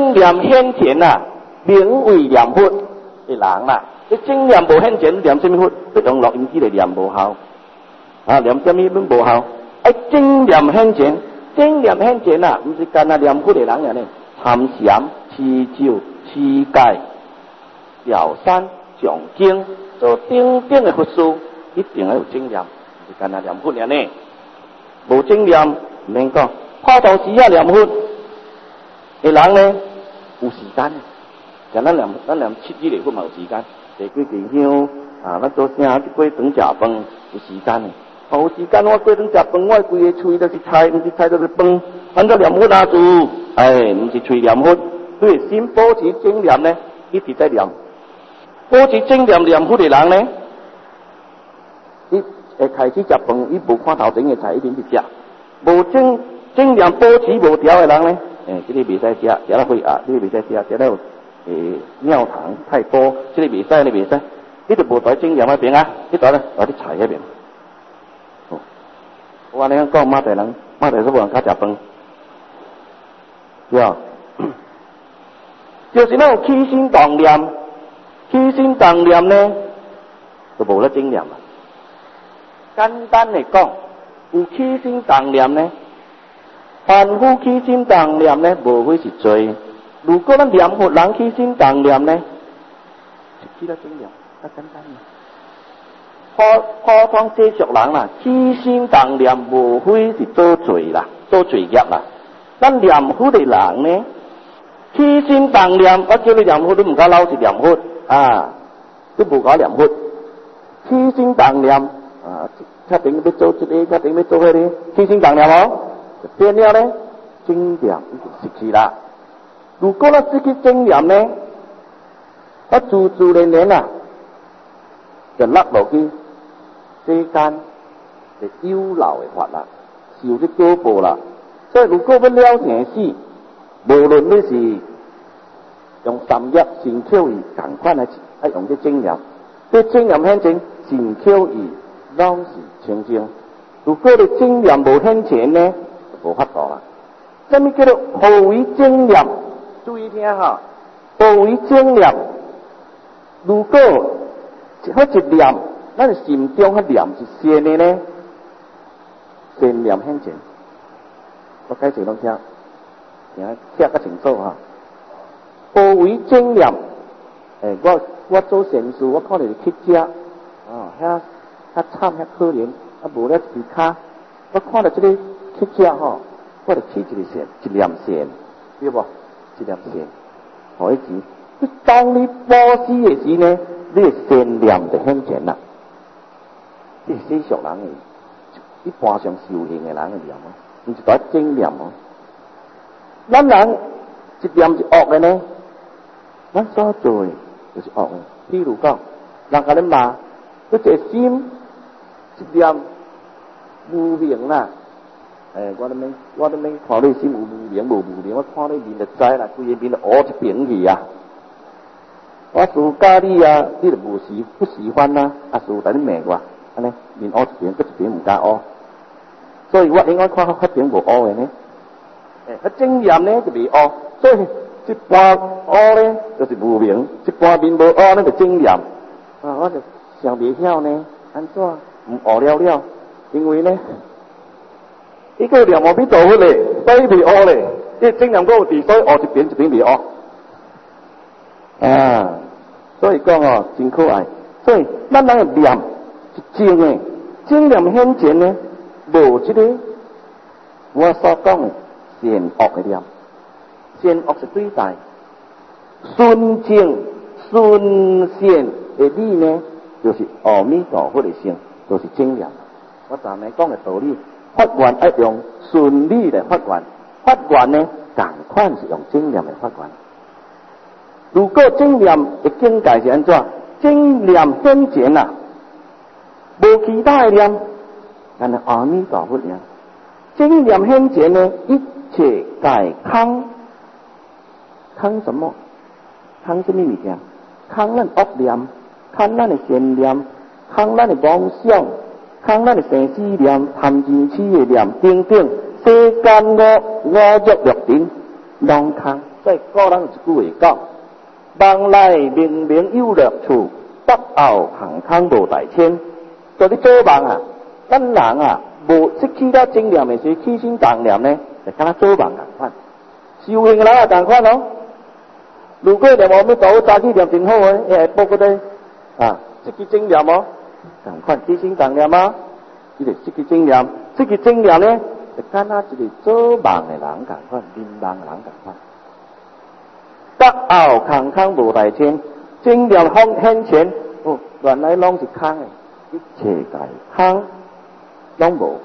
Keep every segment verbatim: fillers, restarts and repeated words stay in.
正念显前啊，名为念佛的人啦。你正念无显前，念什么佛？你用录音机来念无效，啊，念什么本无效？哎，正念显前，正念显前啊，唔是干那念佛的人啊呢，参禅、持咒、持戒、调山、讲经，做顶顶的佛事，一定要有正念，唔是干那念佛啊呢。无正念唔免讲，拍头时啊念佛的人呢，有时间，像咱念咱念七日的佛嘛有时间。坐几支香啊，咱做啥过顿食饭有时间的。哦，有时间我过顿食饭，我规个喙都是菜，毋是菜都是饭。按照念佛啊做，哎，毋是喙念佛，对心保持正念呢，一直在念。保持正念念佛的人呢，伊会开始食饭，伊无看头前的菜，一定去食。无正正念保持无调的人呢，诶、欸，这个袂使食，食了会压，这个袂使食，食了。诶，尿糖太多，这个袂使，你袂使，你就无在正念那边啊，你在咧，在啲菜那边。哦，我安尼讲，马大人，马大人无人较食饭，对啊，就是那种起心动念，起心动念呢，就无咧正念啊。简单嚟讲，有起心动念呢，凡夫起心动念呢，无非是罪。如果咱念佛人起心动念呢，就起到正念，较简单嘛。普普通世俗人啦，起心动念无非是做罪啦，做罪业啦。咱念佛的人呢，起心动念，我叫你念佛，你唔敢老实念佛啊，你无敢念佛。起心动念啊，确定要做这个，确定要做那个，起心动念哦，就变了呢，正念已经失去啦。如果咱失去正念呢，我自自然然啊，就落落去世间就有漏的法啦，受啲果报啦。所以如果要了生死，无论你是用三业善巧义同款来爱用啲正念，啲正念显前，善巧义拢是清净。如果你正念无显前呢，就无法度啦。什么叫做何为正念？注意听哈，何为正念？如果好一念，咱的心中迄念是善的呢，善念显前。我解释侬听，听听较清楚哈。何为正念？诶、欸，我我做善事，我可能是乞食，哦，遐遐惨遐可怜，啊无咧其他，我看到这个乞食吼，我就起一个善，一念善，对不？一念善，何以止？你当你布施的时呢，你的善念就显前啦。这是世俗人的，一般上修行的人的念啊，唔是在正念哦。咱人一念是恶的呢，咱所做的就是恶的。譬如讲，人甲你骂，你这心一念无明啦。诶、欸，我都免，我都免看你心有无明无无明，我看你面就知啦，规个面就乌一边去啊！我自家你啊，你就无喜不喜欢啦，啊，自但你骂我，安尼面乌一边，搁一边唔敢乌，所以我应该看迄边无乌的呢。诶、欸，迄正念呢就未乌，所以一半乌呢就是无明，一半面无乌呢就正念。啊，我就想袂晓呢，安怎唔乌了了？因为呢。一个念阿弥陀佛咧，所以未恶咧，即正念嗰個字，所以惡一邊一邊未惡啊。所以講哦，真可愛。所以咱人嘅念是正嘅，正念顯前呢，無即個我所講嘅善惡嘅念，善惡是對待，純正純善嘅理呢，就是阿彌陀佛嘅性，就是正念。我昨日講嘅道理。法源要用順理嚟發源，發源呢，同款是用正念嚟發源。如果正念嘅境界是安怎？正念顯前啊，無其他嘅念，但係阿彌陀佛念。正念顯前呢，一切皆空，空什麼？空什麼物件？空咱惡念，空咱嘅善念，空咱嘅妄想。空咱的生死念、貪嗔癡的念等等，世間五五欲六塵，攏空， 再古人一句话讲：梦来明明有乐处，北后行空无大千。就你做梦啊，咱人啊，无失去了正念的时，起心动念呢，就敢若做梦共款。修行的人也共款哦。如果念阿弥陀佛早起念真好诶，伊会报个咧啊，失去正念哦，共款起心动念啊，伊就失去正念，失去正念呢，就敢若一个做梦的人共款，眠梦的人共款。北后空空无大千，正念方显前，哦，原来拢是空的。一切界空拢无，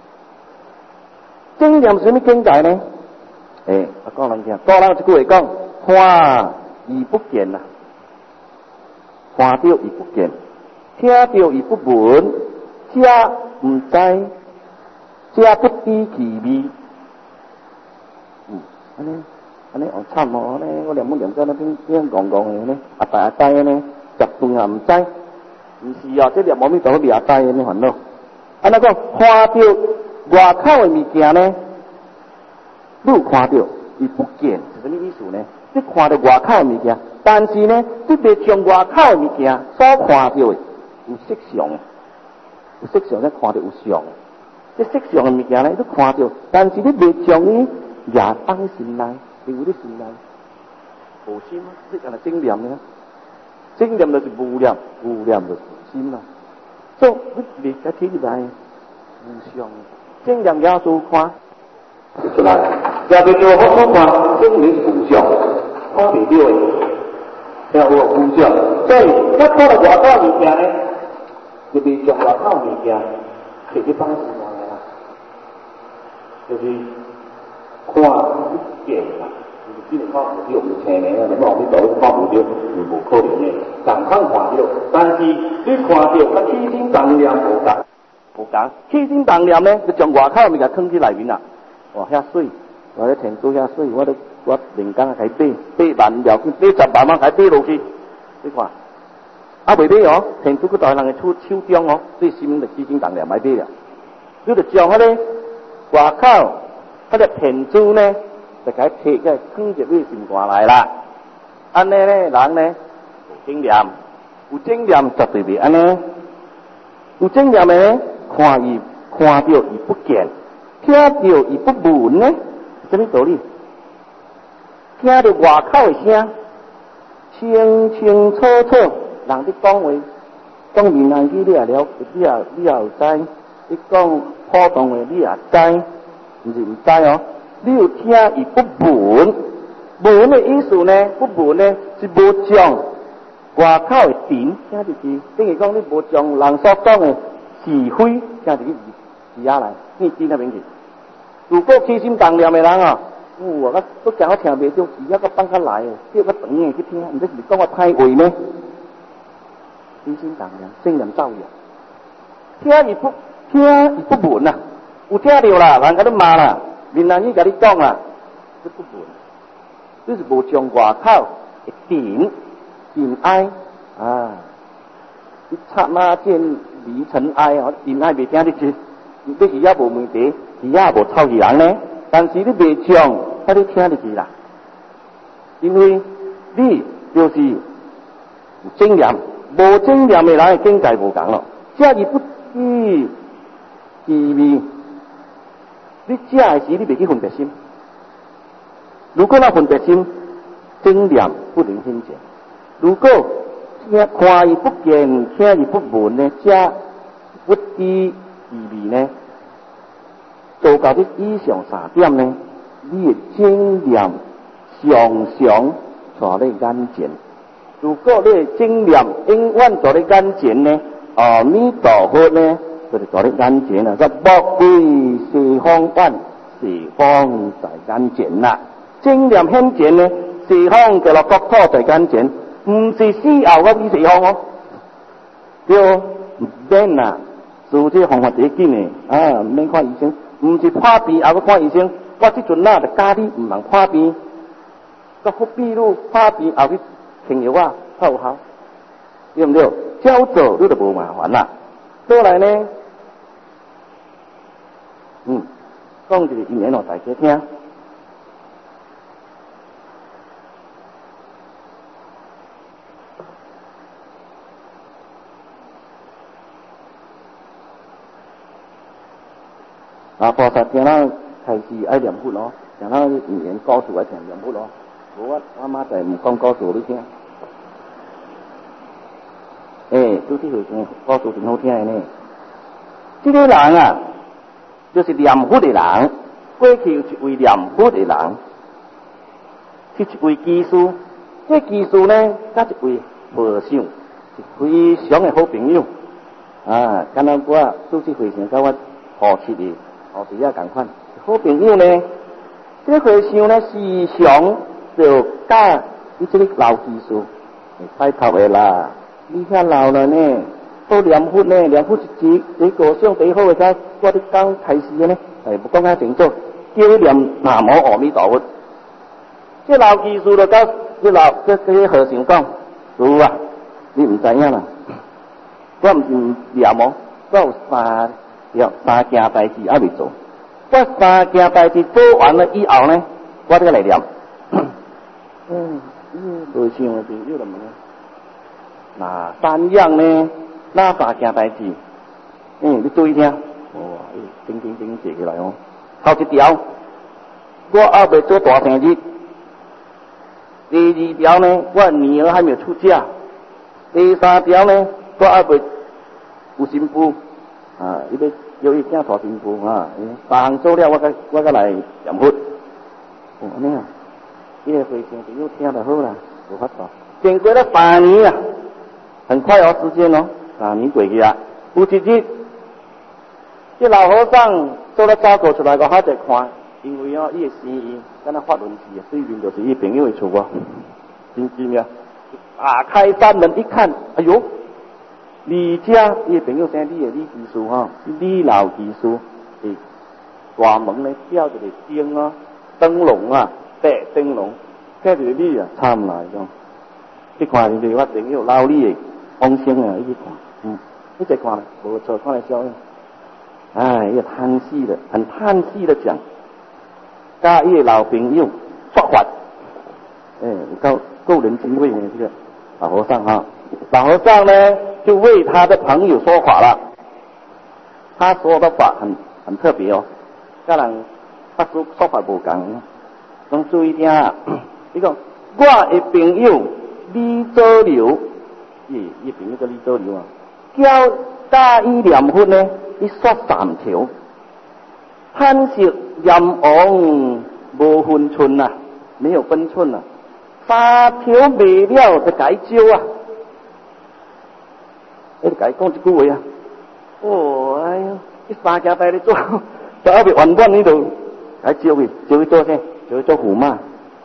正念是什么境界呢？诶、欸，我讲人听，古人一句话讲：看而不见呐，看到而不见，听到而不闻，这唔知，这不知其味。嗯，安尼安尼好惨哦！安尼我念冇念到那边边讲讲的呢，阿大阿大的呢，十顿也唔知。唔是哦，这念阿弥陀佛掠大的烦恼。安怎讲？看到外口的物件呢，你有看到，伊不见是什么意思呢？你看到外口的物件，但是呢，你未将外口的物件所看到的有色相，有色相咧看到有相。这色相的物件呢，你看到，但是你未将伊也放心内，留伫心内，无心啊，这样的正念呢？正念就是无念，无念就是心啦。所以你别个睇起来无相，正念也做看，是吧？也别叫我所看，正念无相，看袂到的，听有无相。所以，咱看到外口物件呢，就未将外口物件摕去放心内啦，就是看不见啦。只能看唔到，唔青的啊！你讲你到看唔到，是无可能的。但看看到，但是你看到，甲起心动念无共，无共。起心动念呢，就将外口物件藏去内面啦。哇，遐水，我咧田做遐水，我咧我连工啊，开买八万了，买十万蚊，开买落去。你看，啊未买哦，田主去在人的手手中哦，对心的起心动念买买了。你就将迄个外口，迄个田主呢？就该摕个藏入你心肝内啦。安尼呢，人呢有正念，有正念绝对袂安尼。有正念的呢，看伊看到伊不见，听到伊不闻呢，什么道理？听到外口的声，清清楚楚，人伫讲话，讲闽南语你也了，你也你也有知；你讲普通话你也知，毋是毋知哦。你有听而不闻，闻的意思呢？不闻呢是无将外口的甜听入去，等于讲你无将人所讲的是非听入去耳耳来，你听那边去。如果起心动念的人啊，我我都讲我听袂中，而家个放较来哦，叫个长的去听，唔知是讲我太话呢？起心动念，正念造业，听而不听而不闻啊，有听到啦，人家都骂啦。闽南语甲你讲啊，你不闻，你是无将外口的甜甜爱啊，你刹那间离尘埃哦，甜爱未听得去，你是也无问题，是也无臭气人呢。但是你未将，迄你听得去啦，因为你就是有正念，无正念的人的境界无共咯，这是不知意味。你食的时，你袂去分别心。如果那分别心，正念不能显现。如果听看而不见，听而不闻呢，这不知意味呢，做到你以上三点呢，你的正念常常在你眼前。如果你的正念永远在你眼前呢，阿弥陀佛呢？就是在你眼前啊，这莫非西方远，西方在眼前啦。正念显前呢，西方就落国土在眼前，唔是死后个比西方哦。对，唔免啦，做这方法最紧的啊，唔免看医生，唔是破病后个看医生。我即阵呐，就教你唔能破病，个好比如破病后去停药啊，较有效，对唔对？照做你就无麻烦啦。过来呢？嗯，讲一个因缘互大家听。 啊，菩萨听咱开始爱念佛咯，听咱语言告诉爱听念佛咯。无我我妈在唔讲告诉你听。诶，主持会讲告诉真好听的呢。这个人啊，就是念佛的人，过去有一位念佛的人，是一位技师。这技师呢，甲一位和尚，是非常的好朋友。啊，敢若我主持会上甲我好七的好弟仔共款，好朋友呢。这个和尚呢，时常就教伊这个老技师，拜托的啦，你遐老了呢，都念佛呢，念佛一一一个上最好的，甲我哋刚开始的呢，哎，不讲较清楚，叫伊念南无阿弥陀佛。这老技师就甲这老这这个和尚讲，师啊，你唔知影啦，我唔是念哦，我有三要三件代志还未做，我三件代志做完了以后呢，我再来念。嗯，嗯，和尚的朋友了嘛？哪三样呢？哪三件代志？嗯，你注意听。哇，叮叮叮写起来哦。头一条，我还未做大生日。第二条呢，我女儿还没有出嫁。第三条呢，我还未有新妇啊，伊要叫伊囝娶新妇啊。三项做了，我才我才来念佛。哦，安尼啊，伊个会上朋友听就好啦，无法度。经过了三年啊，很快哦，时间哦，三年过去啊。有一日，这老和尚做了早过出来，我好在看。因为哦，伊个生意敢若发论气啊，对面就是伊朋友的厝啊，真奇妙。打开山门一看，哎呦，李家伊个朋友姓李的李技师哈，李老技师，诶，大门咧吊一个灯啊，灯笼啊，白灯笼，看一个李啊，惨啦种。去看就是我朋友老李的风声啊，一去看，嗯，一直看，无错，看来笑应。哎，伊叹息的，很叹息的讲。甲伊老朋友说法，哎，够够人情味呢，这个老和尚哈。老和尚呢，就为他的朋友说法了。他说的法很很特别哦，甲人法师说法无共。侬注意听啊，伊讲我的朋友李周流，伊伊朋友叫李周流啊，叫教伊念佛呢，伊说三条。贪食淫妄无分寸呐，没有分寸呐，三条未了就改招啊！你改讲一句话啊！哦，哎呀，这三件代你做，就后边完完呢度改招去，招去做啥？招去做驸马。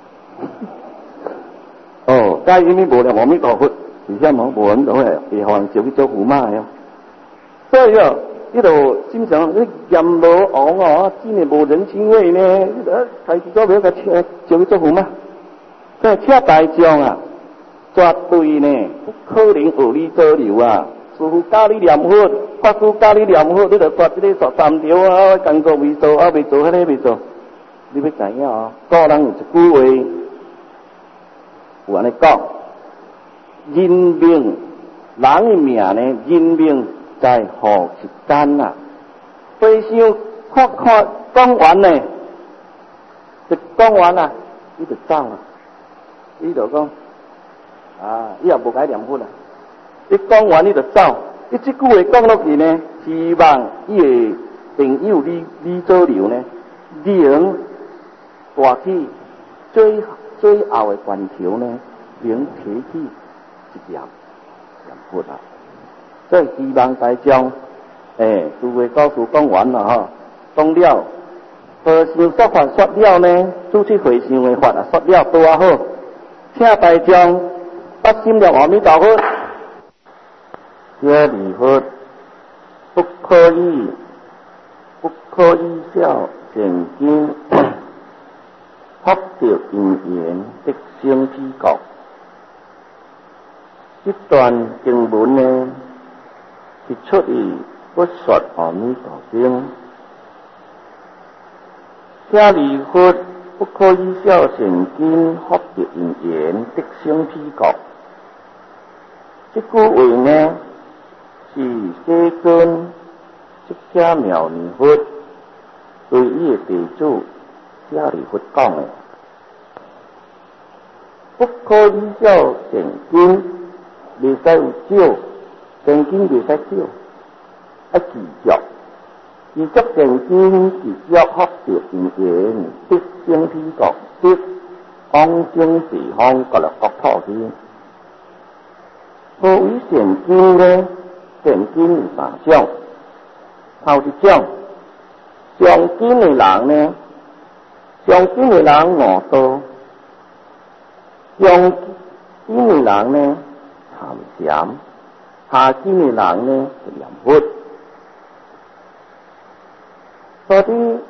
哦，假如你无念阿弥陀佛，而且无无人就会会互人招去做驸马哟。所以哦。呢度心想，你任老王哦，真係無人情味呢！呢度開始咗俾個車叫佢做驸馬，即係車大將啊，絕對呢不可能學你做流啊！師傅教你念佛，法師教你念佛，你就說這個十三條啊，工作未做，啊未做，迄個未做，你要知影哦。個人有一句話，有安尼講，人命，人嘅命呢，人命。在何其間啊！回想看看講完呢，就講完啦，你就走啦。你就講啊，你也無解念佛啦。你講完你就走，你這句話講落去呢，希望伊個朋友李李周流呢，能帶去最最後的關頭呢，能提起一念念佛啦。所以希望大將，誒，諸位告訴講完了哈，講了，和尚說法說了呢，主持會上的法啊說了多啊好，請大將發心了阿彌陀佛，這禮佛不可以，不可以笑現今，學着因緣的生彼國。這段經文呢，是出於不說阿彌陀經，這禮佛不可以笑現今，學着因緣的生彼國。這句話呢，是世尊釋迦牟尼佛对伊的地主舍利弗讲的，不可以少现金，袂使有少，现金袂使少，要持续，持续现金，持续福德因缘，得生彼国，得往生四方各乐国土去。何为现金呢？现金有三种，头一种，上金的人呢，上金的人五道，上金的人呢贪咸，下金的人呢是念佛。所以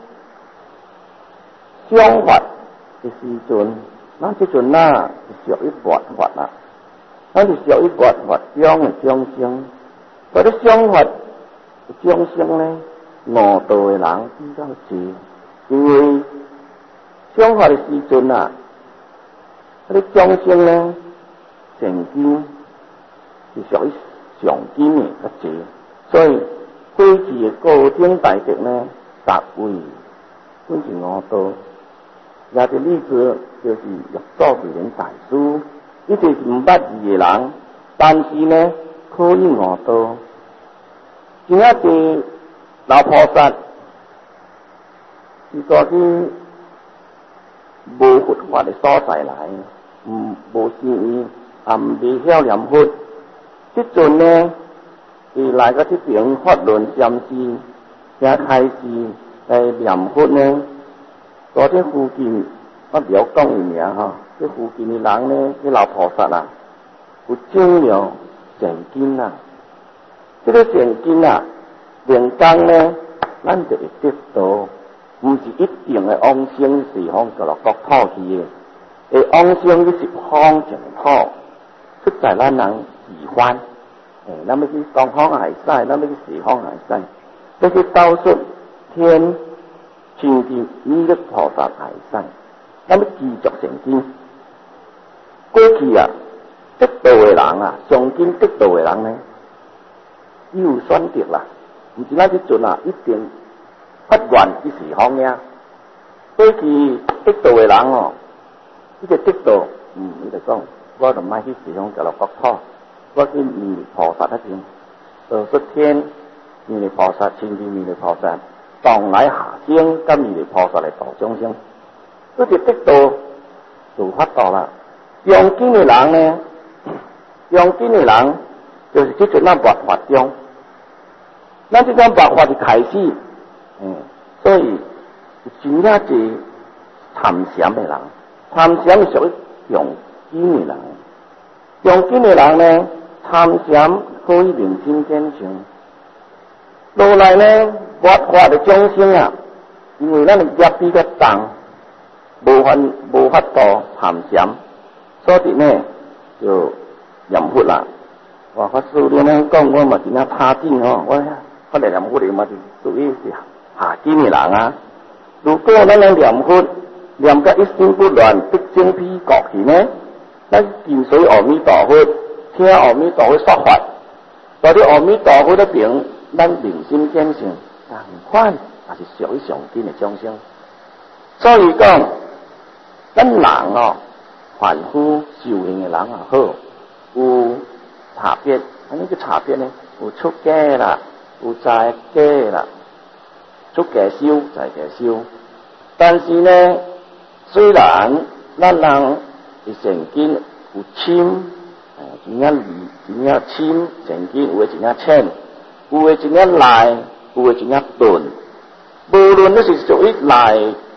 想法的时阵，咱即阵啊是属于佛法啦，咱是属于佛法中的众生。所以想法的众生呢，五道的人比较多，因为想法的时阵啊，嗰啲众生呢，现金是属于上金的较多，所以过去的高等大德呢，十位本是五道。也个例子就是玉祖慧能大师，伊就是唔捌字的人，但是呢可以五道。真啊是老菩萨是个去无佛法的所在来，唔无善意，也唔未晓念佛。即阵呢，伊来到这边法轮禅师，才开始来念佛呢。在这附近，我不要讲伊名哈，这附近的人呢，这老菩萨啊，有种了现金啊。这个现金啊，连工呢，咱就会得到，唔是一定的往生四方各乐国土去的，会往生去十方净土，出在咱人喜欢。诶，咱要去东方也会使，咱要去西方也会使，要去道术天。甚至弥勒菩萨也会使，咱要持续现金。过去啊，得道的人啊，上金得道的人呢，伊有选择啦，毋是咱即阵啊，一定发愿去四方呀。过去得道的人哦，伊个得道，嗯，伊就讲，我就莫去四方各乐国土，我去弥勒菩萨那边，道出天，弥勒菩萨，亲近弥勒菩萨。当来下生，跟弥勒菩萨来度众生，这就得道就发道啦。上金的人呢，上金的人就是即阵咱佛法中，咱即种佛法就开始，嗯，所以真正是参禅的人，参禅是属于上金的人，上金的人呢，参禅可以明心见性。落来呢，佛法的众生啊，因为咱的业比较重，无法无法度参禅，所以呢就念佛啦。哇，法师你呢讲，我嘛真正差劲哦，我我来念佛的嘛是属于是下金的人啊。如果咱能念佛，念到一心不乱，得生彼国去呢，咱跟随阿弥陀佛，听阿弥陀佛说法，到底阿弥陀佛的边。咱明心见性，同款也是属于上金的众生。所以讲，咱人哦，凡夫修行的人也好，有差别。安尼个差别呢？有出家啦，有在家啦，出家修，在家修。但是呢，虽然咱人的现金有深，真正离，真正深，现金有诶真正浅。有诶真正赖，有诶真正钝。无论你是属于赖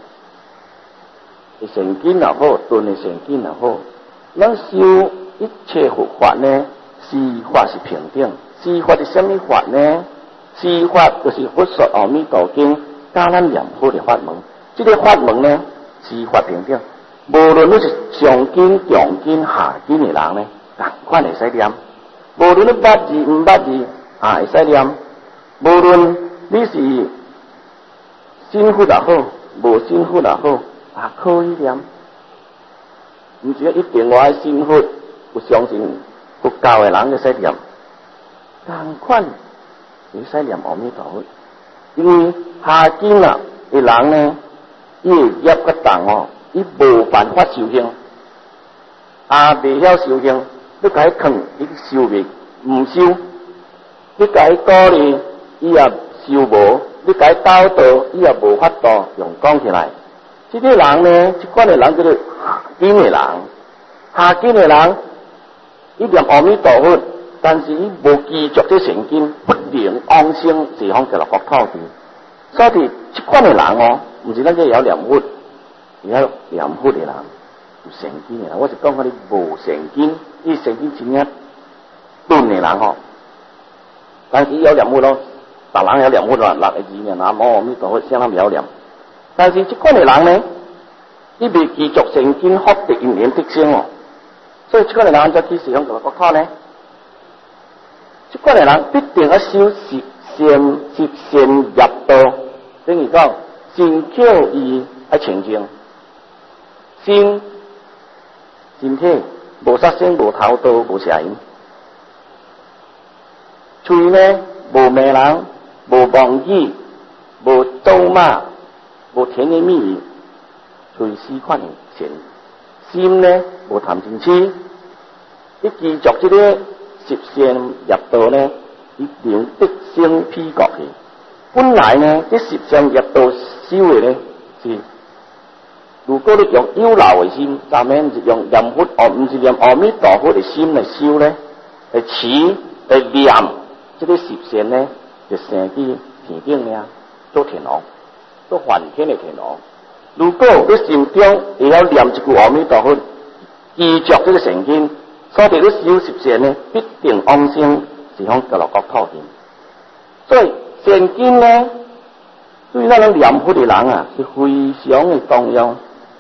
的现金也好，钝的现金也好，咱修一切佛法呢，施法是平等。施法是什么法呢？施法就是佛说阿弥陀经，教咱念佛的法门。这个法门呢，施法平等。无论你是上金、中金、下金的人呢，同款会使念。无论你捌字唔捌字。啊，会使念，无论你是信佛也好，无信佛也好，也可以念。唔是一定我爱信佛，有相信佛教的人就使念，同款会使念阿弥陀佛。因为下经啊， 的人呢，伊会业较重哦，伊无办法修行，啊，未晓修行，你甲伊劝，伊修未毋修；你甲伊鼓励，伊也修无；你甲伊导导，伊也无法度用讲起来。这个人呢，即款的人叫做下根的人，下根的人，伊念阿弥陀佛，但是伊无记住这圣经，不能往生西方极乐国土去。所以即款的人哦，毋是咱这有念佛，而有念佛的人，有圣经的人。我是讲迄啲无圣经，伊圣经真正钝的人哦，但是伊有念佛咯，逐人有念佛啦，六个字念南无阿弥陀佛，啥人袂晓念。但是即款的人呢，伊未记住圣经福德因缘特性哦，所以即款的人怎去西方极乐国土呢？即款的人必定要修十善十善业道，等于讲身口意要清净，身身体无杀生、无偷盗、无邪淫；嘴呢无骂人、无妄语、无咒骂、无甜言蜜语，随四款的善；心呢无贪嗔痴，你记住这个十善业道呢，一定得生披国去。本来呢，这十善业道修的呢是，如果你用有漏的心，咱们是用念佛哦，唔是念阿弥陀佛的心来修呢，来持来念这个十善呢，就生起天顶呢，做天王，做梵天的天王。如果你心中会晓念一句阿弥陀佛，记住这个圣经，所以你修十善呢，必定往生西方极乐国土去。所以圣经呢，对咱们念佛的人啊，是非常的重要。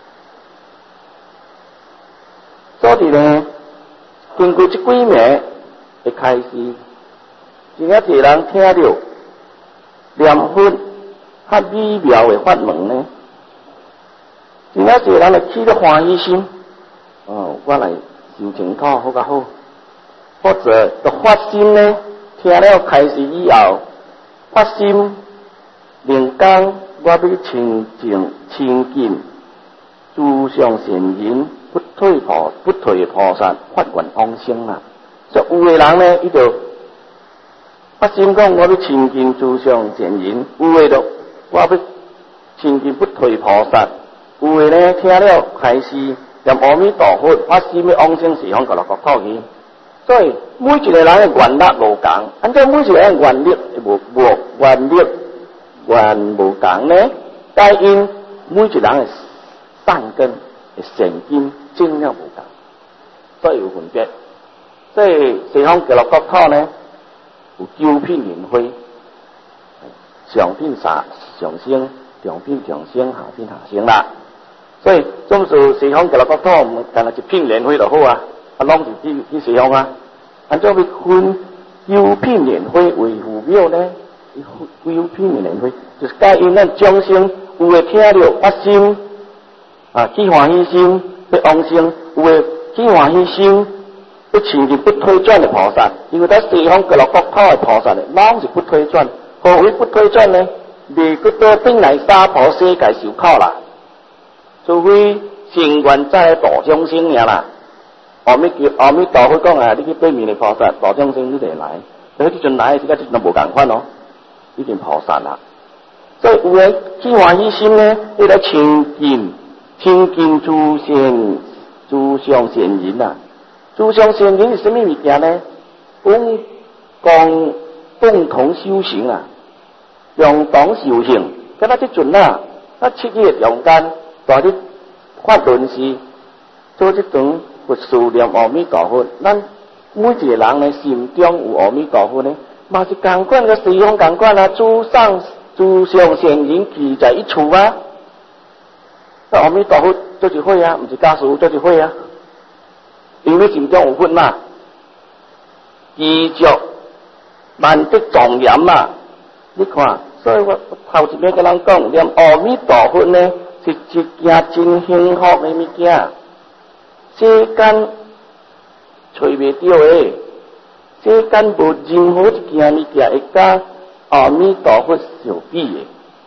所以呢，经过这几年的开始，真正侪人听到念佛较美妙的法门呢，真正侪人来起了欢喜心。哦，我来修净土好较好，或者就发心呢，听了开始以后，发心灵感，我要清净清净，诸上善人，不退菩不退菩萨，发愿往生啦。所以有的人呢，伊就发心讲，我要亲近诸上善人；有的就我要亲近不退菩萨；有的呢，听了开始念阿弥陀佛，发心要往生西方极乐国土去。所以每一个人的愿力无同，按照每一个人的愿力无无愿力愿无同呢，皆因每一个人的善根的善根种了无同，所以有分别。所以西方极乐国土呢，有九品莲花，上品上上升，中品上升，下品下升啦。所以总是西方极乐国土，唔干那一品莲花就好啊，啊，拢是去去西方啊。按照要分九品莲花为父母呢，九品莲花就是皆因咱众生有诶听了发心啊，起欢喜心要往生，有诶起欢喜心要亲近不退转的菩萨，因为在西方极乐国土的菩萨呢，拢是不退转。何为不退转呢？未搁倒转来娑婆世界受苦啦，除非成愿再度众生尔啦。阿弥叫阿弥陀佛讲啊，你去对面的菩萨度众生，你就来。所以这阵来，这个这阵无共款哦，已经菩萨啦。所以有诶起欢喜心呢，要来亲近亲近诸善诸上善人啊。诸上善人是什么物件呢？共共共同修行啊，共同修行。咁啊，这阵啊，啊七日中间，大啲法论是做这种佛事念阿弥陀佛。咱每一个人呢，心中有阿弥陀佛呢，嘛是共款个西方共款啊。诸上诸上善人聚在一处啊。阿弥陀佛做一会啊，唔是家属做一会啊。因为心中有佛嘛，记住万德庄严嘛。你看，所以我头一遍跟人讲，念阿弥陀佛呢，是一件真幸福的物件。世间找袂到的，世间无任何一件物件会甲阿弥陀佛相比的，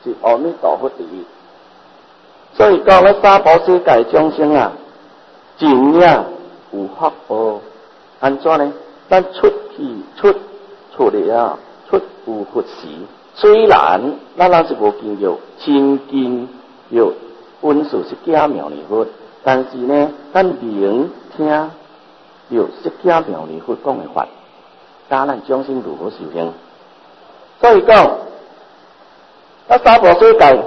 是阿弥陀佛第一。所以讲咧，三宝世界众生啊，真正有福报。安怎呢？咱出去出出嚟啊，出有佛时。虽然咱人是无见到亲近有本事释迦牟尼佛，但是呢，咱聆听有释迦牟尼佛讲的法，教咱众生如何修行。所以讲，咱三宝世界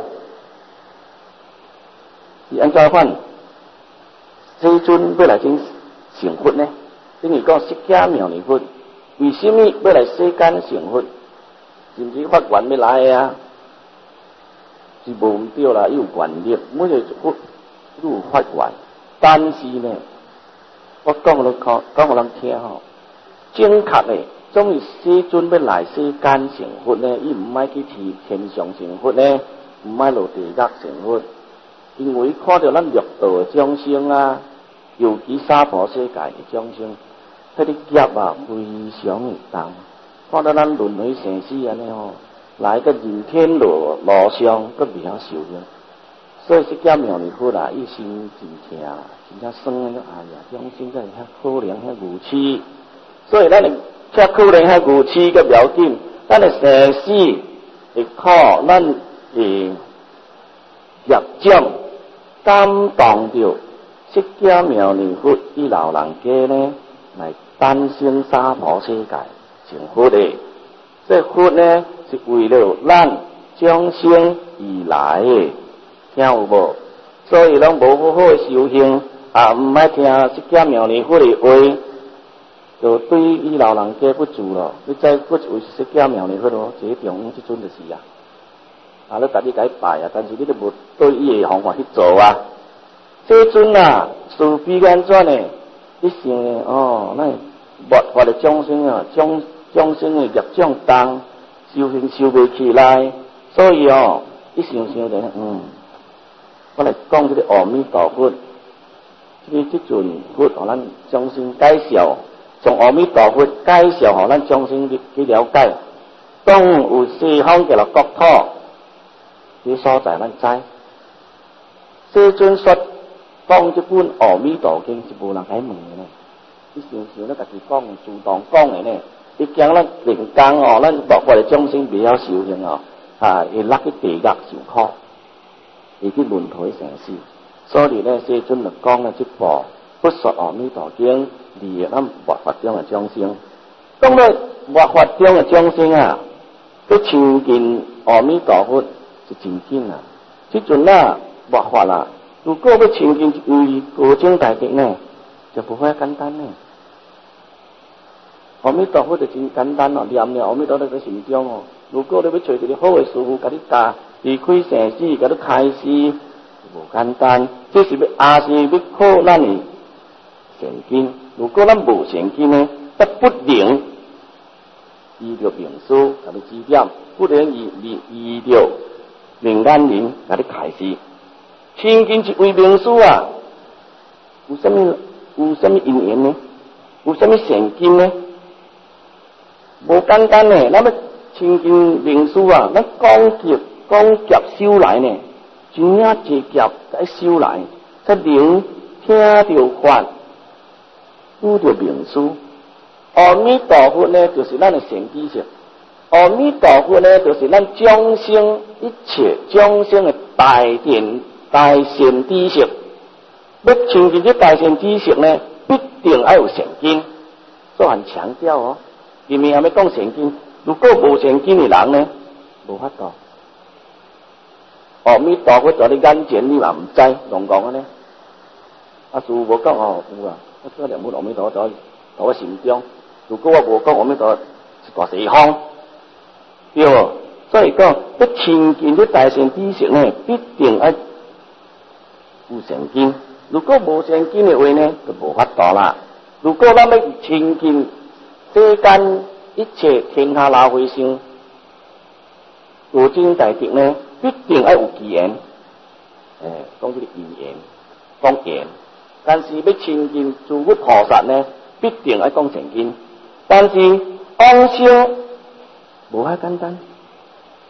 是安怎款？世尊要来成成佛呢？等于讲释迦牟尼佛为什么要来世间成佛？甚至法缘要来的啊，是无唔对啦，有权力，每个佛都有法缘。但是呢，我讲落讲讲互人听吼，正确的，总是世尊要来世间成佛呢，伊唔爱去天天上成佛呢，唔爱落地狱成佛，因为看到咱六道的众生啊，尤其三宝世界的众生，迄个业啊非常的重。看到咱轮回生死安尼吼，来个人天路路上，佫未晓受用，所以释迦牟尼佛啦，一心真疼，真正酸个，哎呀，众生真系遐可怜，遐无耻，所以咱会遐可怜，遐无耻个要紧，咱的生死会靠咱的业障感动着释迦牟尼佛伊老人家呢，来诞生三宝世界。成佛的，这佛呢是为了咱众生而来的，听有无？所以咱无好好的修行，啊，唔爱听释迦牟尼佛的话，就对伊老人家不住咯。你再不为释迦牟尼佛咯，这中央即阵就是啊。啊，你逐日甲拜啊，但是你都无对伊的方法去做啊。这阵啊，慈悲安怎呢？你想呢？哦，那末法的众生啊，众众生的业障重，修行修不起来，所以哦，一想想就嗯，我来讲这个阿弥陀佛，这个这阵佛互咱众生介绍，从阿弥陀佛介绍互咱众生去去了解，当有西方极乐国土，这所在咱知。世尊说讲这本阿弥陀经是无人解问的呢，你想想咱家己讲主动讲的呢。你讲咱人间哦，咱落法的众生未晓修行哦，啊，会落去地狱受苦，会去轮回生死。所以呢，世尊就讲了这部《不说阿弥陀经》，利益咱末法中的众生。讲到末法中的众生啊，要亲近阿弥陀佛是真紧啊。这阵啊，末法啦，如果要亲近一位高僧大德呢，就不会简单呢。阿弥陀佛就真简单哦，念了阿弥陀佛在心中哦。如果你要找一个好的师傅，甲你教离开生死，甲你开示，无简单。这是要也是要靠咱的善根。如果咱无善根呢，则不能依着名师甲你指点，不能依依依着灵眼人甲你开示。亲近一位名师啊，有什么有什么因缘呢？有什么善根呢？无简单呢，咱要亲近名师啊，咱讲劫讲劫修来呢，真正一劫在修来，才能听着法，遇着名师。阿弥陀佛呢，就是咱的善知识；阿弥陀佛呢，就是咱众生一切众生的大善大善知识。要亲近这大善知识呢，必定要有善根，所以很强调哦。因为还没讲善根，如果无善根的人呢，无法度。阿弥陀佛在你眼前，你嘛唔知，乱讲嘅呢？啊，师父无讲哦，有啊，我做念佛阿弥陀佛在在我心中。如果我无讲阿弥陀佛，是大西方，对无？所以讲，要亲近这大善知识呢，必定要有善根。如果无善根的话呢，就无法度啦。如果咱要亲近世间一切天下老和尚，高僧大德呢，必定要有机缘。诶，讲这个因缘，讲缘。但是要亲近诸佛菩萨呢，必定要讲善根。但是往生无遐简单，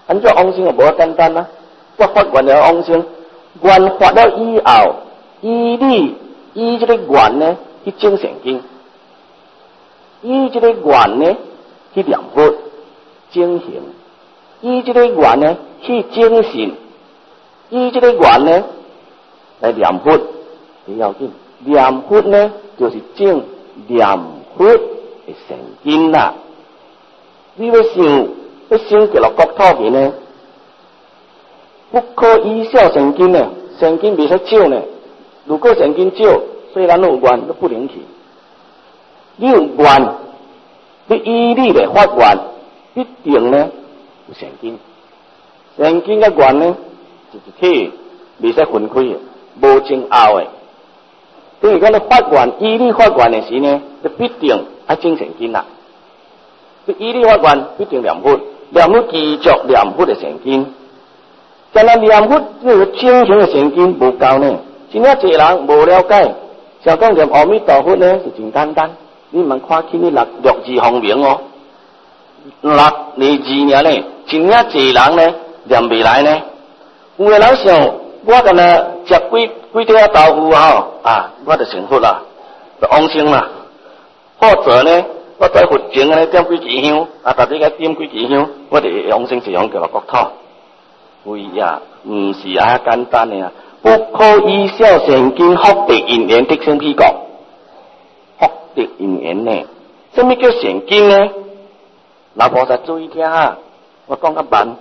安怎往生也无简单啊！我发愿了往生，愿发了以后，以你以这个愿呢去种善根，以这个愿呢去念佛精行，以这个愿呢去精信，以这个愿呢来念佛，你要紧。念佛呢，就是种念佛的善根啦。你要想要想极乐国土去呢，不可以少善根呢，善根未使少呢。如果善根少，虽然有愿都不能去。你有愿，你依你的发愿，必定呢有善根。善根嘅愿呢，就是体未使分开嘅，无前后嘅。等于讲你发愿，依你发愿的时呢，就必定爱种善根啦。你依你发愿，必定念佛，念佛继续念佛的善根。但系念佛呢个精行的善根无够呢，真正侪人无了解。想讲念阿弥陀佛呢是真简单，你唔看起你六六字方面哦，六个字尔呢，真正侪人呢念未来呢。有个人想，我干那食几几条豆腐吼啊，我就成佛啦，就往生啦。或者呢，我在佛前呢点几支香，啊，大家点几支香，我就往生西方极乐国土。喂呀，唔是啊简单的啊，不可以少善根福德因缘得生彼国。福德因缘呢？什么叫善根呢？老菩萨注意听啊，我讲较慢。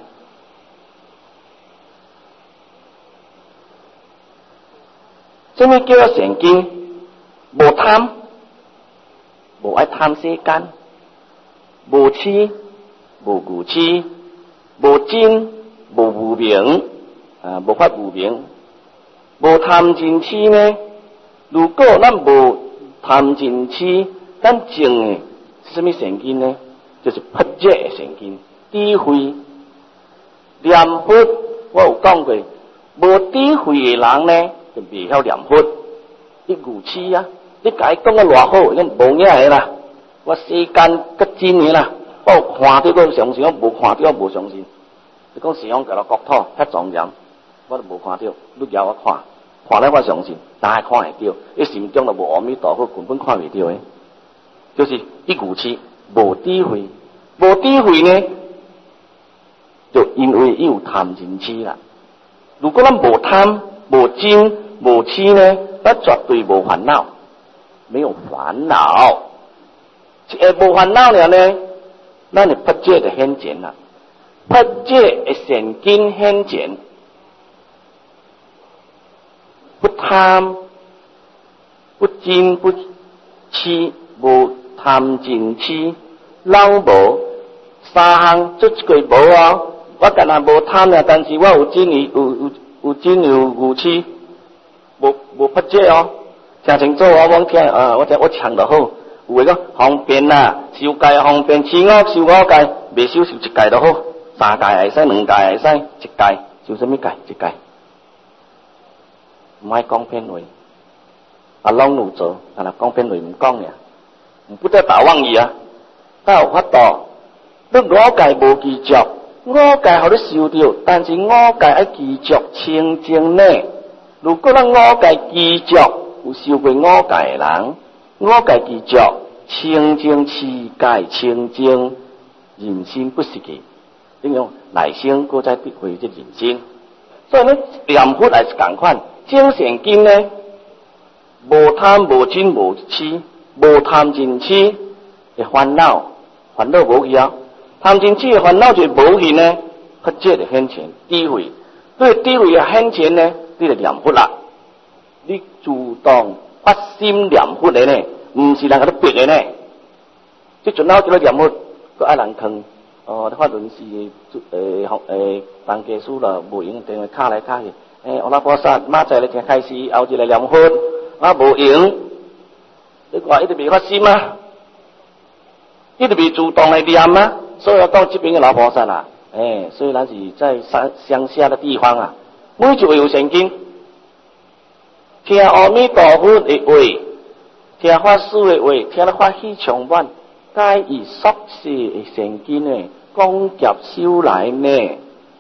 什么叫善根？无贪，无爱贪世间，无痴，无愚痴，无精，无无明，啊，无法无明，无贪嗔痴呢？如果咱无贪嗔痴，咱种的是什么善根呢？就是不戒的善根，智慧。念佛，我有讲过，无智慧的人呢，就未晓念佛。你愚痴啊！你甲伊讲啊偌好，伊无影的啦。我世间较真的啦，我有看到我相信，我无看到我无相信。你讲西方极乐国土遐庄严，我都无看到，你叫我看，看了我相信，哪会看会到？伊心中就无阿弥陀佛，根本看袂到的。就是一愚痴，无智慧，无智慧呢，就因为伊有贪嗔痴啦。如果咱无贪、无嗔、无痴呢，咱绝对无烦恼，没有烦恼。一个无烦恼了呢，咱就不戒就显前啦。不戒的善根显前，不贪、不嗔、不痴，无贪嗔痴，老无三项，这一个无哦。我干那无贪啊，但是我有嗔有有有嗔有有痴，无无不戒哦。听清楚哦，我听啊，我听我唱就好。有个讲方便啦，修戒方便，吃五修五戒，未修修一戒就好。三戒会使，两戒会使，一戒修什么戒？一戒。唔爱讲偏话，啊，拢有做，但系讲偏话唔讲呀，不得打妄语啊。但有法度，你五戒无记住，五戒互你修掉，但是五戒爱记住清净呢。如果咱五戒记住，有修过五戒的人，五戒记住清净持戒清净，人心不失去。应用内心搁再体会这人生，所以呢，念佛也是同款，种善根呢，无贪无嗔无痴，无贪嗔痴的烦恼，烦恼无去啊，贪嗔痴的烦恼就无去呢，不戒就显前，智慧，对智慧啊显前呢，你就念佛啦，你主动发心念佛的呢，唔是人甲你逼的呢，即阵老叫你念佛，佮爱人坑。哦，法轮是诶学诶当家书啦，无用电话卡来卡去。诶，阿拉菩萨马仔咧听开始，后一来念佛，啊无用，你话一直未发心啊，一直未主动来念啊，所以我讲这边嘅老菩萨啦，诶，虽然是在乡乡下的地方啊，每一位有善根，听阿弥陀佛的话，听法师的话，听了法喜充满。该以宿世的善根呢，广结修来呢，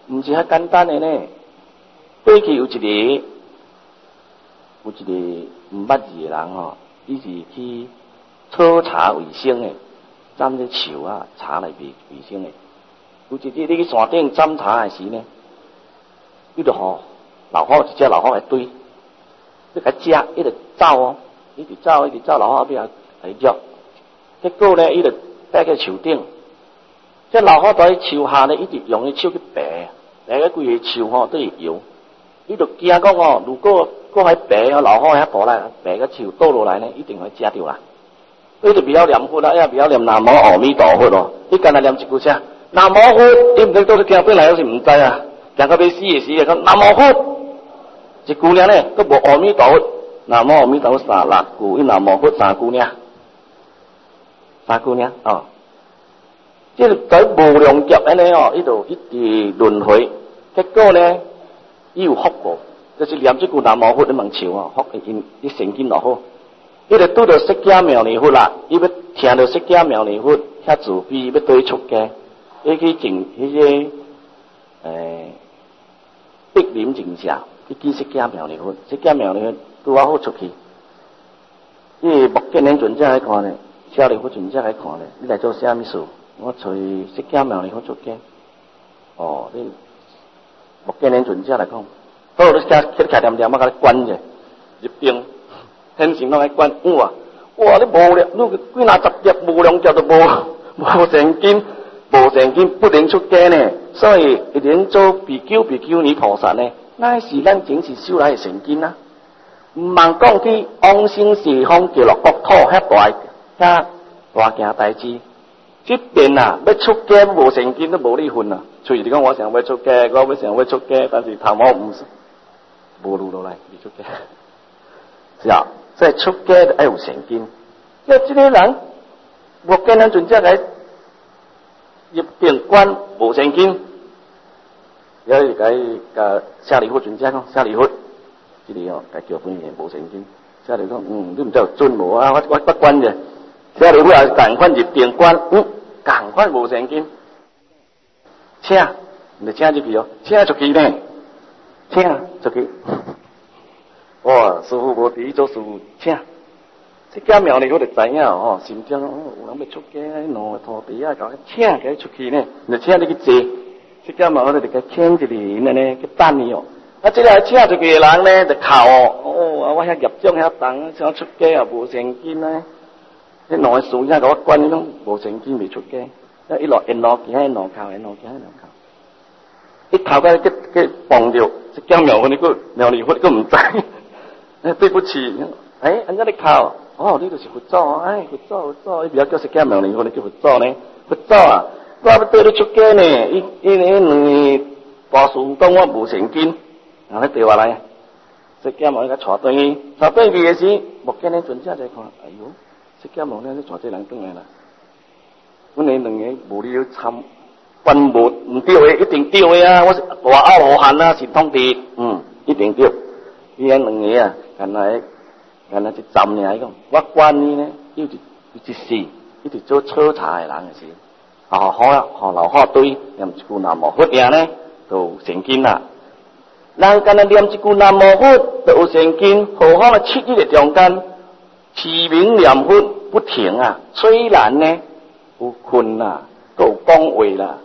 毋是遐简单的呢。过去有一个有一个毋捌字的人吼，伊是去抽查卫生的，沾只树啊查来卫卫生的。有一日你去山顶检查的时呢，伊就吼老虎一只老虎来追，你甲食，伊就走哦，伊就走，伊就走，老虎后壁来捉。结果呢，伊就爬去树顶，这老虎在树下呢，一直用伊手去爬，爬个规个树吼都会摇。伊就惊讲哦，如果搁还爬哦，老虎遐爬来爬个树倒落来呢，一定会食着啦。伊就不要念佛啦，也不要念南无阿弥陀佛咯，伊干那念一句声南无佛，伊毋知倒去行本来是毋知啊，行到要死的时讲南无佛，一句尔呢，搁无阿弥陀佛，南无阿弥陀佛三六句，伊南无佛三句尔，三句尔哦。即个在无量劫安尼哦，伊就一直轮回，结果呢？伊有福过，就是念这句南无佛，你问笑哦，福因伊成经就好。伊就拄到释迦牟尼佛啦，伊要听到释迦牟尼佛遐慈悲，要对伊出家，伊去证迄个诶碧林净舍，去见释迦牟尼佛。释迦牟尼佛拄啊好出去，伊目犍连尊者来看咧，舍利弗尊者来看咧，你来做啥物事？我找释迦牟尼佛出家。哦，你。目犍连尊者来讲，好，你徛去徛念念，我甲你关者，入定，天神拢来关，哇，哇，你无量，你几若十劫无量劫都无无成经，无成经不能出家呢。所以一连做比丘、比丘尼菩萨呢，那是咱前世修来的成经啊。毋茫讲去往生西方极乐国土遐大遐大件代志。即边啊，要出家无成经都无你份啊！虽然讲我想要出家，我要想要出家，但是头毛唔无路落来，未出家。是啊，所以出家就要有成经。即即个人，目犍连尊者来入定观无成经，了就甲伊甲舍利弗尊者讲，舍利弗，即个哦，甲叫本人无成经。舍利弗讲，嗯，你毋知有准无啊？我我不管者。舍利弗也赶快入定观，嗯，赶快无成经，请，你请入去哦，请出去呢，请出去。哇，师父无伫做师父，请。释迦牟尼佛就知影哦，心中哦有人要出家，两个土地啊，搞请佢出去呢，就请你去坐。释迦牟尼佛就甲请一个人呢，去等伊哦。啊，即个请出去的人呢，就哭哦，哦，我遐业障遐重，想出家也无成经呢。迄两个事情甲我关，迄种无成经未出家，啊一路沿路行，沿路靠，沿路行，沿路靠。一头个去去碰着，释迦牟尼佛，牟尼佛，佫毋知，哎，对不起，哎，安怎你靠？哦，你就是佛祖，哎，佛祖，佛祖，你不要叫释迦牟尼佛，你叫佛祖呢？佛祖啊，我要对你出家呢，伊伊两个大师讲我无成经，然后对我来，释迦牟尼甲带转去，带转去的时，目犍连尊者在看，哎哟。释迦牟尼你带这人转来啦，阮哋两个无理由参，关无唔对的，一定对的啊！我是大阿罗汉啊，是通敌，嗯，一定对。伊安两个啊，干来干来一站尔讲，我管你呢，伊就一世，伊就做抽查的人是，好好啊，好老好对，念一句南无佛呀呢，就成经啦。人干那念一句南无佛，就有成经，好好的七日的中间。持名念佛不停啊，虽然呢有困啦，都有讲话啦，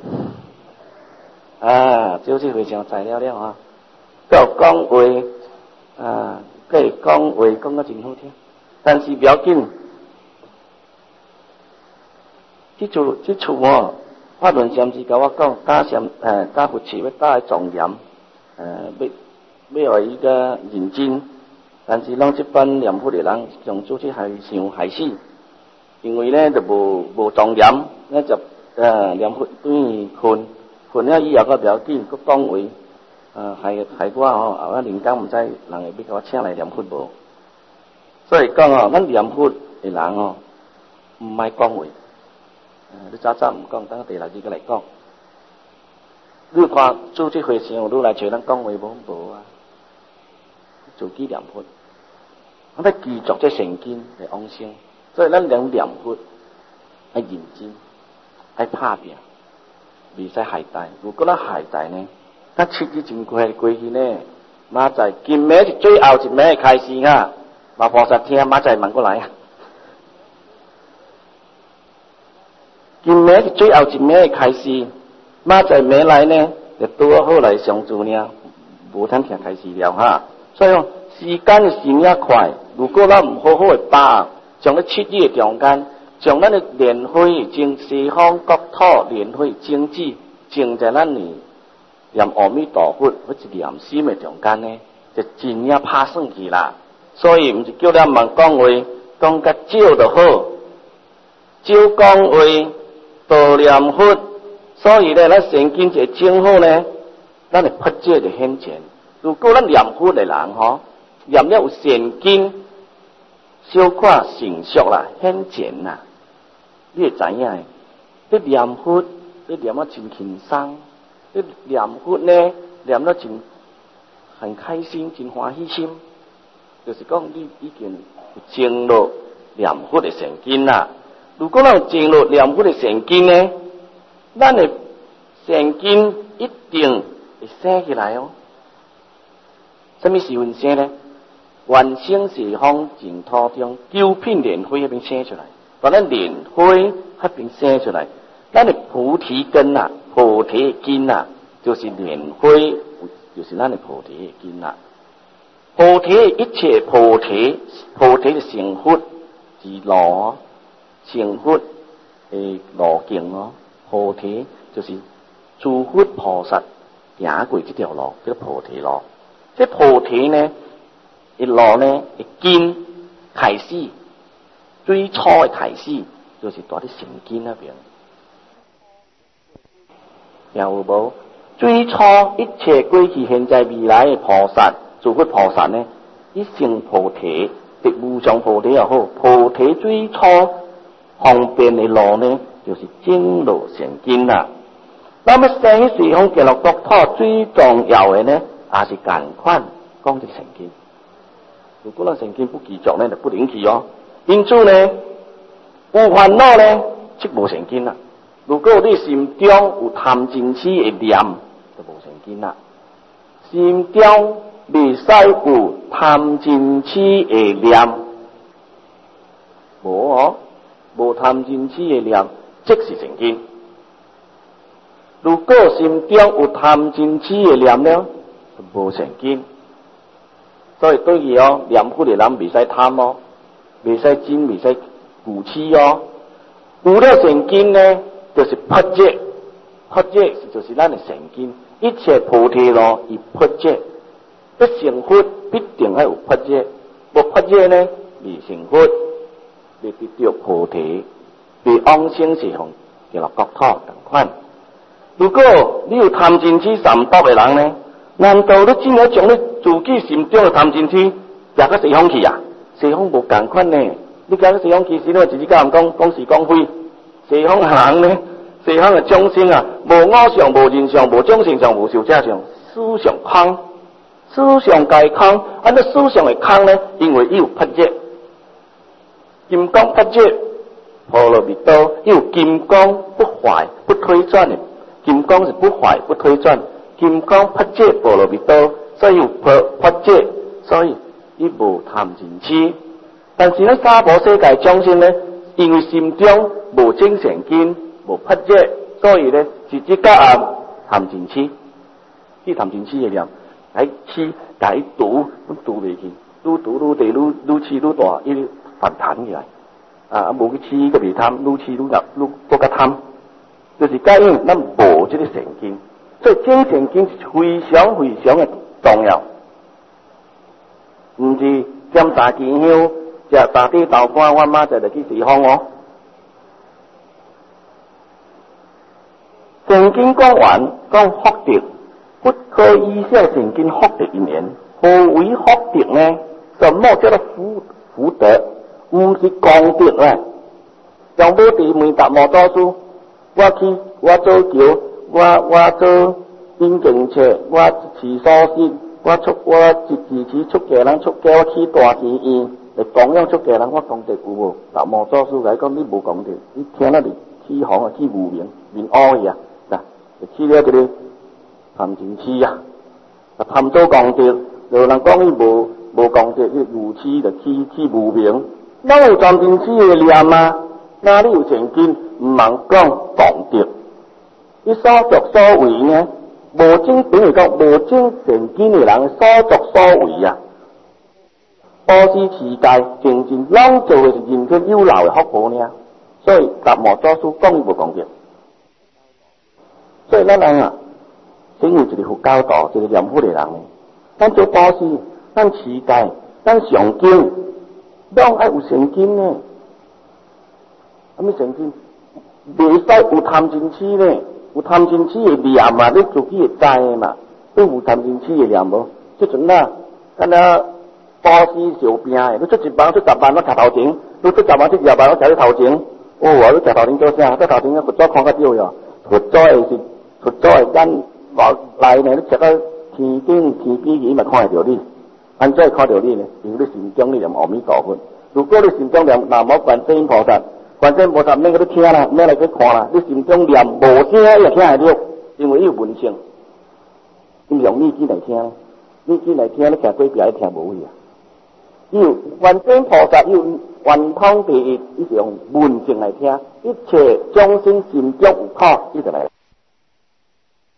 啊，就是非常材料了啊，都有讲话啊，可以讲话讲得真好听，但是不要紧，这处这处哦，法轮禅师甲我讲，打禅呃打佛寺要打的庄严，呃要要伊个认真。但是，咱这班念佛的人，上做起还想害死，因为呢，就无无庄严，咱就呃念佛对困，困了以后个不要紧，佮讲话，呃害害我吼，后仔人工毋知人会要甲我请来念佛无？所以讲哦，咱念佛的人哦，毋爱讲话，呃，你早早毋讲，等第六日再来讲。你看做这回想，你来找咱讲话无无啊？自己念佛。我哋继续这成经来往生，所以咱两念佛要认真，要拍拼，未使懈怠。如果咱懈怠呢， 那七日真快过去呢，明仔今暝是最后一暝开始啊，麻菩萨听明仔慢过来啊。今暝是最后一暝开始，明仔暝来呢，就拄好来上主呢，无通听开始了哈。所以讲时间是命快，如果咱唔好好的把握，将咧七日的中间，将咱的莲花经西方国土莲花经济，种在咱呢念阿弥陀佛或者念心的中间呢，就真正拍算去啦。所以唔是叫咱慢讲话，讲较少就好，少讲话，多念佛。所以咧，咱圣经一正好呢，咱的佛界就显前。如果咱念佛的人吼，念了有善根，小可成熟啦，显前啦，你会知影诶。你念佛，你念啊真轻松，你念佛呢，念了真很开心，真欢喜心，就是讲你已经有证入念佛的善根啦。如果咱有证入念佛的善根呢，咱的善根一定会生起来哦。什么时阵生呢？原生西方净土中九品莲花那边生出来，把咱莲花那边生出来，咱的菩提根呐、啊，菩提根呐、啊，就是莲花，就是咱的菩提根呐、啊。菩提一切菩提，菩提的成佛是路，成佛的路径哦。菩提就是诸佛菩萨行过这条路，叫菩提路。这菩提呢，一路呢，一根开始，最初的开始就是在啲成根那边，有无？最初一切过去、现在、未来的菩萨、诸佛菩萨呢，一成菩提，直无上菩提也好，菩提最初方便的路呢，就是正路成根啦。那么生西方极乐国土最重要的呢？也是同款讲的成根，如果咱成根不具足呢，就不灵去哦。因此呢，有烦恼呢，即无成根啦。如果你心中有贪嗔痴的念，就无成根啦。心中未使有贪嗔痴的念，无哦，无贪嗔痴的念，即是成根。如果心中有贪嗔痴的念了，无成根，所以对于哦，念佛的人未使贪哦，未使嗔，未使愚痴哦。有了成根呢，就是佛界，佛界就是咱的成根。一切菩提路以佛界，要成佛必定要有佛界，无佛界呢，未成佛，未得到菩提，未往生西方极乐国土同款。如果你有贪嗔痴三毒的人呢？难道你真要将你自己心中的贪嗔痴夹到西方去啊？西方无共款呢，你夹到西方去时，你直接甲人讲讲是讲非。西方人呢，西方的众生啊，无我相，无人相，无众生相，无寿者相，思想空，思想皆空。安尼思想的空呢？因为伊有佛界，金刚佛界，婆罗蜜多，伊有金刚不坏不推转的，金刚是不坏不推转。金刚佛界波罗蜜多，所以有佛佛界，所以伊无贪嗔痴。但是咧，娑婆世界众生呢，因为心中无正善根，无佛界，所以咧直接加暗贪嗔痴，去贪嗔痴的念，来痴，甲伊毒，都毒袂去，愈毒愈地，愈愈痴愈大，伊反弹起来。啊，无去痴个袂贪，愈痴愈入，愈搁较贪，就是假因咱无这个善根。所以正善根是非常非常的重要，唔是检查健香，食大地豆干，我妈就来去西方哦。善根讲完，讲福德，不可以下善根福德一年。何为福德呢？什么叫做福福德？唔是功德啊！像无伫问达摩祖师，我去我做桥。我我做引荐册，我持所信，我出我一支持出家人出家，我去大寺院来供养出家人，我功德有无？达摩祖师来讲，你无功德，你听了你起哄啊，起无名，面乌去啊，嗱，去了这个贪嗔痴啊，啊贪做功德，有人讲伊无无功德，伊愚痴就痴痴无明。哪有贪嗔痴的念啊？哪里有善根？唔茫讲功德，伊所作所为呢，无正等于讲无正善根的人所作所为啊。布施持戒精进，拢做的是人天有漏的福报呢。所以达摩祖师讲伊无功德。所以咱人啊，身为一个佛教徒，一个念佛的人呢，咱做布施，咱持戒，咱上经，拢爱有善根呢。什么善根？袂使有贪嗔痴呢，有贪嗔痴的念啊，你自己会知的嘛。你有贪嗔痴的念无？即阵啊，敢若布施小病的，你出一万出十万，我徛头前；你出十万出二十万，我徛咧头前。哦，啊，你徛头前做啥？在头前啊，佛祖看较少哟。佛祖的是佛祖的咱内呢，你食到天顶天边去，嘛看会着你。安怎会看着你呢？因为你心中你念阿弥陀佛。如果你心中念南无观世音菩萨，观世音菩萨免去你听啦，免来去看啦，你心中念无声，伊也听会着，因为伊有文性。伊用耳机来听，耳机来听，你徛隔壁听无去啊。伊有观世音菩萨，伊有圆通第一，伊是用文性来听，一切众生心中有苦，伊就来。